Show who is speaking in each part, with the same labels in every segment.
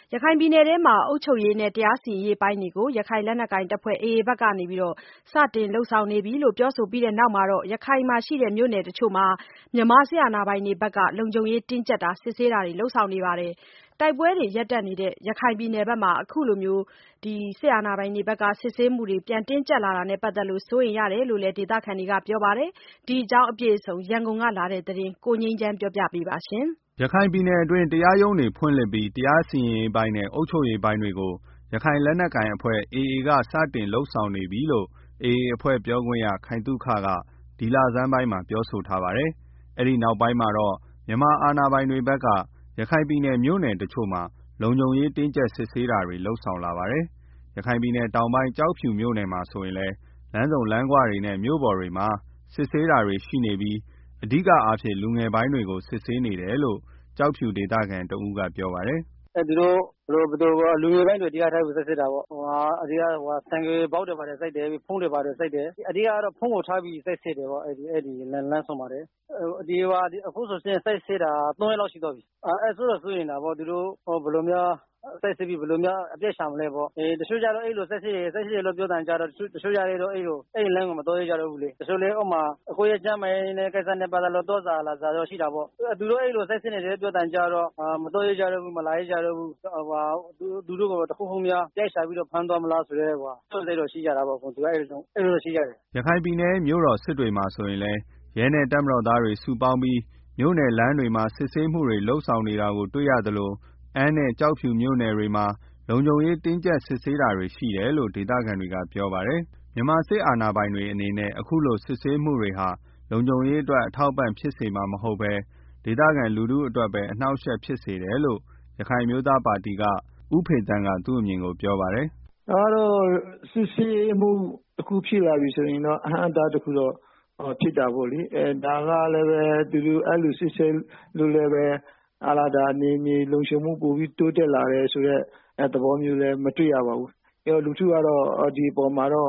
Speaker 1: ရခိုင်ပြည်နယ်ထဲမှာအုပ်ချုပ်ရေးနဲ့တရားစီရင်ရေးပိုင်းတွေကို ရခိုင်လက်နက်ကိုင်အဖွဲ့ AA ဘက်က စတင်လုပ်ဆောင်နေပြီလို့ပြောဆိုပြီးနောက်မှာတော့ ရခိုင်မြို့နယ်တချို့မှာ မြန်မာစစ်အာဏာပိုင်တွေဘက်က လုံခြုံရေးတင်းကြပ်တာ စစ်ဆေးတာတွေလုပ်ဆောင်နေပါတယ်။ တိုက်ပွဲတွေရပ်တန့်နေတဲ့ ရခိုင်ပြည်နယ်ဘက်မှာ အခုလိုစစ်အာဏာပိုင်တွေဘက်က စစ်ဆေးမှုတွေပြန်တင်းကြပ်လာတာနဲ့ပတ်သက်လို့ စိုးရိမ်ရတယ်လို့လည်း ဒေသခံတွေကပြောပါတယ်။ ဒီအကြောင်းအပြည့်အစုံ ရန်ကုန်ကလာတဲ့သတင်းကို ကိုငြိမ်းချမ်းက ပြောပြပါမယ်
Speaker 2: ။ ရခိုင်ပြည်နယ်အတွင်း တရားရုံးတွေဖွင့်လှစ်ပြီး တရားစီရင်ရေးပိုင်းနဲ့အုပ်ချုပ်ရေးပိုင်းတွေကို ရခိုင်လက်နက်ကိုင်အဖွဲ့ AA က စတင်လုပ်ဆောင်နေပြီလို့ AA အဖွဲ့ပြောခွင့်ရ ခိုင်သုခက ဒီလဆန်းပိုင်းမှာပြောဆိုထားပါတယ်။ အဲဒီနောက်ပိုင်းမှာတော့ မြန်မာအာဏာပိုင်တွေဘက်က ရခိုင်ပြည်နယ်မြို့နယ်တချို့မှာ လုံခြုံရေးတင်းကြပ်စစ်ဆေးတာတွေလုပ်ဆောင်လာပါတယ်။ ရခိုင်ပြည်နယ်တောင်ပိုင်း ကျောက်ဖြူမြို့နယ်မှာဆိုရင်လည်း လမ်းဆုံလမ်းခွတွေနဲ့ မြို့ပေါ်တွေမှာ စစ်ဆေးတာတွေရှိနေပြီး အဓိကအားဖြင့် လူငယ်ပိုင်းတွေကို စစ်ဆေးနေတယ်လို့ ကျောက်ဖြူဒေသခံတဦးကပြောပါတယ်။
Speaker 3: “သူတို့ လူငယ်ပိုင်းတွေကို အဓိကထားစစ်ဆေးတာပေါ့။ အဓိကဆိုင်ကယ်ဘောက်တွေဘာတွေစစ်တယ်။ ဖုန်းတွေဘာတွေစစ်တယ်။ အဓိကတော့ ဖုန်းကိုထားပြီးစစ်ဆေးတယ်ပေါ့။ လမ်းဆုံမှာလေ။ အခုဆိုရင်စစ်ဆေးတာ 3 ရက်လောက်ရှိသွားပြီ။ စိုးရိမ်တာပေါ့။ သူတို့ဘယ်လိုများစစ်ဆေးပြီး ဘယ်လိုများအပြစ်ရှာမလဲပေါ့။ တချို့ကျတော့အဲ့လိုစစ်ဆေးတယ်လို့ပြောသံကြားတော့ တချို့ကျတော့အဲ့လမ်းကိုမသွားရဲကြတော့ဘူးလေ။ တချို့လည်း ကိုယ့်ရဲ့ကျန်းမာရေးကိစ္စနဲ့ပတ်သက်လို့ သွားစာလာစာတော့ရှိတာပေါ့။ သူတို့အဲ့လိုစစ်ဆေးနေတယ်ပြောသံကြားတော့ မသွားရဲကြတော့ဘူး။ မလာရဲကြတော့ဘူး။ သူတို့ကိုတခုခုများအပြစ်ရှာပြီးတော့ ဖမ်းသွားမလားဆိုတဲ့ စိုးရိမ်စိတ်တော့ရှိကြတာပေါ့။ အဲ့လိုရှိကြတယ်
Speaker 2: ။” ရခိုင်ပြည်နယ်မြို့တော်စစ်တွေမှာဆိုရင်လည်း ရဲနဲ့တပ်မတော်သားတွေစုပေါင်းပြီး မြို့နယ်လမ်းတွေမှာ စစ်ဆေးမှုတွေလုပ်ဆောင်နေတာကိုတွေ့ရသလို အမ်းနဲ့ ကျောက်ဖြူမြို့နယ်တွေမှာ လုံခြုံရေးတင်းကြပ်စစ်ဆေးတာတွေရှိတယ်လို့ ဒေသခံတွေကပြောပါတယ်။ မြန်မာစစ်အာဏာပိုင်တွေအနေနဲ့ အခုလိုစစ်ဆေးမှုတွေဟာ လုံခြုံရေးအတွက် အထောက်အပံ့ဖြစ်စေမှာမဟုတ်ဘဲ ဒေသခံလူထုအတွက်ပဲ အနှောင့်အယှက်ဖြစ်စေတယ်လို့ ရခိုင်အမျိုးသားပါတီက ဦးဖေသန်းက သူ့အမြင်ကိုပြောပါတယ်
Speaker 4: ။ “ဒါကတော့ စစ်ဆေးမှုတခုဖြစ်လာပြီဆိုရင်တော့ အဟန့်အတားတခုတော့ဖြစ်တာပေါ့လေ။ ဒါကလည်းပဲ သူတို့အဲ့လိုစစ်ဆေးလို့လည်းပဲ နယ်မြေလုံခြုံမှုပိုပြီးတိုးတက်လာတယ်ဆိုတဲ့ သဘောမျိုးလည်းမတွေ့ရပါဘူး။ လူထုကတော့ ဒီအပေါ်မှာတော့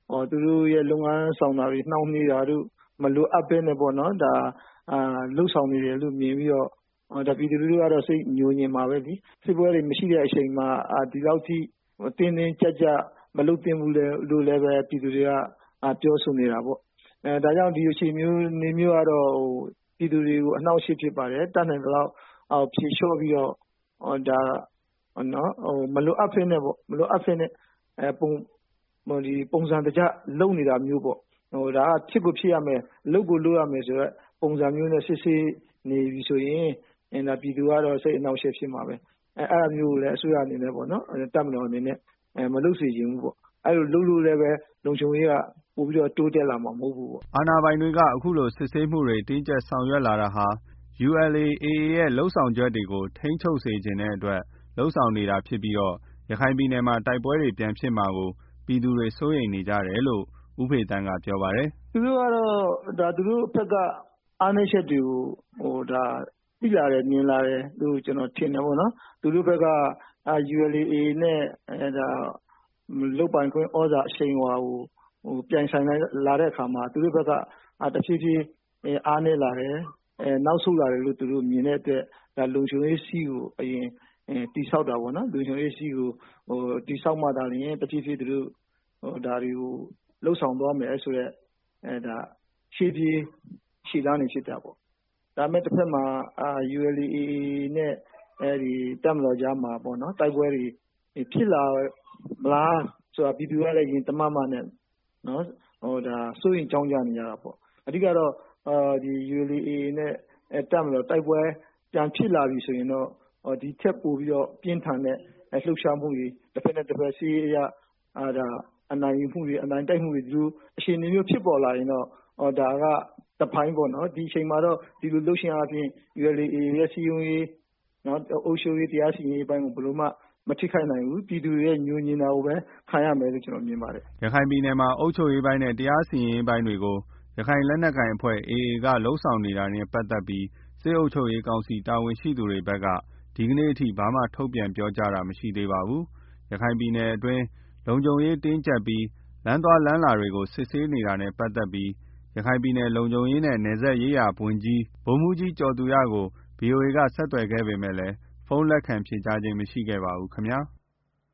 Speaker 4: သူတို့ရဲ့လုပ်ငန်းဆောင်တာတွေနှောင့်နှေးတာတို့ မလိုအပ်ဘဲနဲ့ပေါ့နော် လုပ်ဆောင်နေတယ်လို့မြင်ပြီးတော့ ပြည်သူလူထုကတော့ စိတ်ညိုငြင်မှာပဲလေ။ စစ်ပွဲတွေမရှိတဲ့အချိန်မှာ ဒီလောက်ထိတင်းတင်းကြပ်ကြပ်မလုပ်သင့်ဘူးလို့လည်းပဲ ပြည်သူတွေကပြောဆိုနေတာပေါ့။ ဒါကြောင့်ဒီအခြေအနေမျိုးကတော့ ပြည်သူတွေကိုအနှောင့်အယှက်ဖြစ်ပါတယ်။ တတ်နိုင်သလောက်ဖြေလျှော့ပြီးတော့ မလိုအပ်ဘဲနဲ့ပေါ့ ပုံစံတကျလုပ်နေတာမျိုးပေါ့။ ဒါကဖြစ်ကိုဖြစ်ရမယ် လုပ်ကိုလုပ်ရမယ်ဆိုတဲ့ ပုံစံမျိုးနဲ့စစ်ဆေးနေပြီဆိုရင် ပြည်သူကတော့ စိတ်အနှောင့်အယှက်ဖြစ်မှာပဲ။ အဲ့ဒါမျိုးကိုလည်း အစိုးရအနေနဲ့ပေါ့နော် တပ်မတော်အနေနဲ့ မလုပ်စေချင်ဘူးပေါ့။ အဲ့လိုလုပ်လို့လည်းပဲ လုံခြုံရေးကပိုပြီးတော့တိုးတက်လာမှာမဟုတ်ဘူးပေါ့။ ”
Speaker 2: အာဏာပိုင်တွေက အခုလိုစစ်ဆေးမှုတွေတင်းကြပ်ဆောင်ရွက်လာတာဟာ ULA/AA ရဲ့ လုပ်ဆောင်ချက်တွေကို ထိန်းချုပ်စေချင်တဲ့အတွက် လုပ်ဆောင်နေတာဖြစ်ပြီး ရခိုင်ပြည်နယ်မှာ တိုက်ပွဲတွေပြန်ဖြစ်မှာကို ပြည်သူတွေစိုးရိမ်နေကြတယ်လို့ ဦးဖေသန်းကပြောပါတယ်
Speaker 4: ။ “သူတို့ကတော့ သူတို့ဘက်ကအားနည်းချက်တွေကိုသိလာတယ်မြင်လာတယ်လို့ ကျနော်ထင်တယ်ပေါ့နော်။ သူတို့ဘက်က ULA/AA နဲ့ လုပ်ပိုင်ခွင့်သြဇာအရှိန်အဝါကို ပြိုင်ဆိုင်လာတဲ့အခါမှာ သူတို့ဘက်က တဖြည်းဖြည်းအားနည်းလာတယ်။ နောက်ဆုတ်လာတယ်လို့ သူတို့မြင်တဲ့အတွက် လုံခြုံရေးစည်းကို အရင်တည်ဆောက်တာပေါ့နော်။ လုံခြုံရေးစည်းကိုတည်ဆောက်မှသာလျှင် တဖြည်းဖြည်းသူတို့ဒါတွေကိုလုပ်ဆောင်သွားမယ်ဆိုတဲ့ ရှေ့ပြေးရှေ့တန်းတွေဖြစ်တာပေါ့။ ဒါပေမယ့် တဘက်မှာ ULA/AA နဲ့ တပ်မတော်ကြားမှာပေါ့နော် တိုက်ပွဲတွေဖြစ်လာမလားဆိုတာ ပြည်သူကလည်း ရင်တမတ်မတ်နဲ့ စိုးရိမ်ကြောင့်ကြနေကြတာပေါ့။ အဓိကတော့ ULA/AA နဲ့ တပ်မတော်တိုက်ပွဲပြန်ဖြစ်လာပြီဆိုရင်တော့ ဒီထက်ပိုပြီးတော့ပြင်းထန်တဲ့လှုပ်ရှားမှုတွေ တဘက်နဲ့တဘက်စစ်ရေးအရ အနိုင်ယူမှုတွေ အနိုင်တိုက်မှုတွေ အခြေအနေမျိုးဖြစ်ပေါ်လာရင်တော့ ဒါကတပိုင်းပေါ့နော်။ ဒီအချိန်မှာတော့ ဒီလိုလုပ်ခြင်းအားဖြင့် ULA/AA ရဲ့စည်းရုံးရေး အုပ်ချုပ်ရေးတရားစီရင်ရေးအပိုင်းကို ဘယ်လိုမှမထိခိုက်နိုင်ဘူး။ ပြည်သူတွေရဲ့ငြိုငြင်တာကိုပဲခံရမယ်လို့ ကျနော်မြင်ပါတယ်။
Speaker 2: ” ရခိုင်ပြည်နယ်မှာ အုပ်ချုပ်ရေးပိုင်းနဲ့ တရားစီရင်ရေးပိုင်းတွေကို ရခိုင်လက်နက်ကိုင်အဖွဲ့ AA က လုပ်ဆောင်နေတာနဲ့ပတ်သက်ပြီး စစ်အုပ်ချုပ်ရေးကောင်စီတာဝန်ရှိသူတွေဘက်က ဒီကနေ့အထိ ဘာမှထုတ်ပြန်ပြောကြားတာမရှိသေးပါဘူး။ ရခိုင်ပြည်နယ်အတွင်း လုံခြုံရေးတင်းကြပ်ပြီး လမ်းသွားလမ်းလာတွေကို စစ်ဆေးနေတာနဲ့ပတ်သက်ပြီး ရခိုင်ပြည်နယ်လုံခြုံရေးနဲ့နယ်စပ်ရေးရာဝန်ကြီး ဗိုလ်မှူးကြီးကျော်သူရကို ဗွီအိုအေက ဆက်သွယ်ခဲ့ပေမယ့်ဖုန်းလက်ခံဖြေကြားခြင်းမရှိခဲ့ပါဘူးခင်ဗျာ။